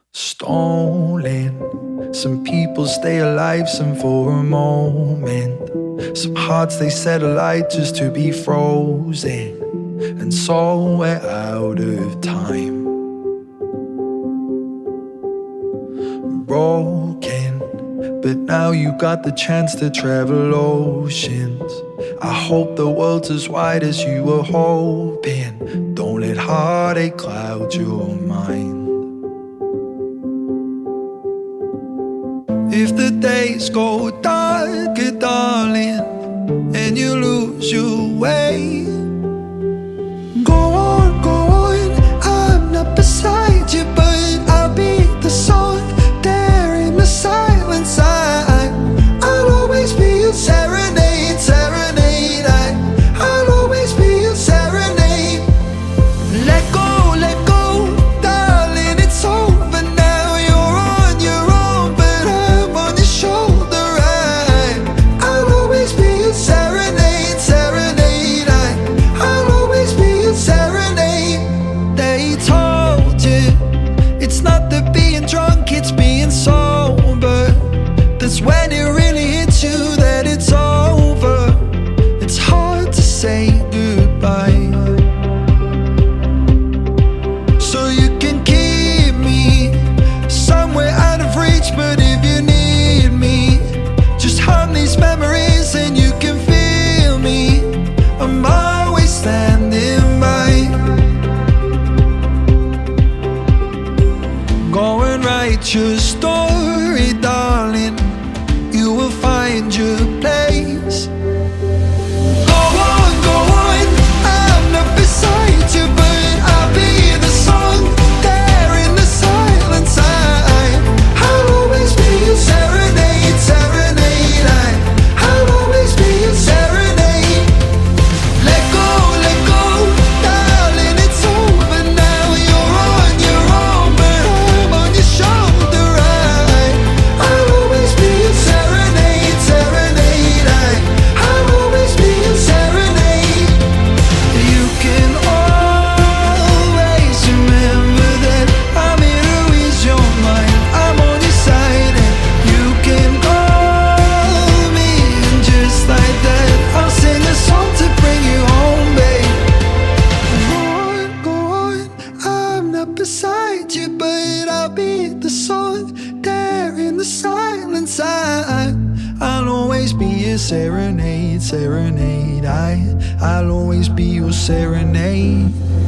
Stolen. Some people stay alive, some for a moment. Some hearts they set alight just to be frozen. And so we're out of time. Broken, but now you got the chance to travel oceans. I hope the world's as wide as you were hoping. Don't let heartache cloud your mind. If the days go darker, darling, and you lose your way, go on, I'm not beside you, but I'll be the song there in the silence. I'll always be your serenade, serenade. I'll always be your serenade. Let go, darling, it's over now. You're on your own, but I'm on your shoulder. I'll always be your serenade, serenade. I'll always be your serenade. They told you it's not the being drunk, it's being sober. That's when it really hits you that it's over. It's hard to say goodbye. So you can keep me somewhere out of reach, but if you need me, just hum these memories and you can feel me. I'm always standing by. Go and write your story, darling. You will find your place. Go on, I'm not beside you, but I'll be the song there in the silence. I'll always be your serenade, serenade. I'll always be your serenade. Let go, darling, it's over now. You're on your own, but I'm on your shoulder. I'll always be your serenade, serenade. I'll always be your serenade. You can always remember that I'm here to ease your mind. I'm on your side and you can call me, and just like that I'll sing a song to bring you home, babe. Go on, I'm not beside you, but I'll be the song there in the silence. I'll always be your serenade, serenade. I'll always be your serenade.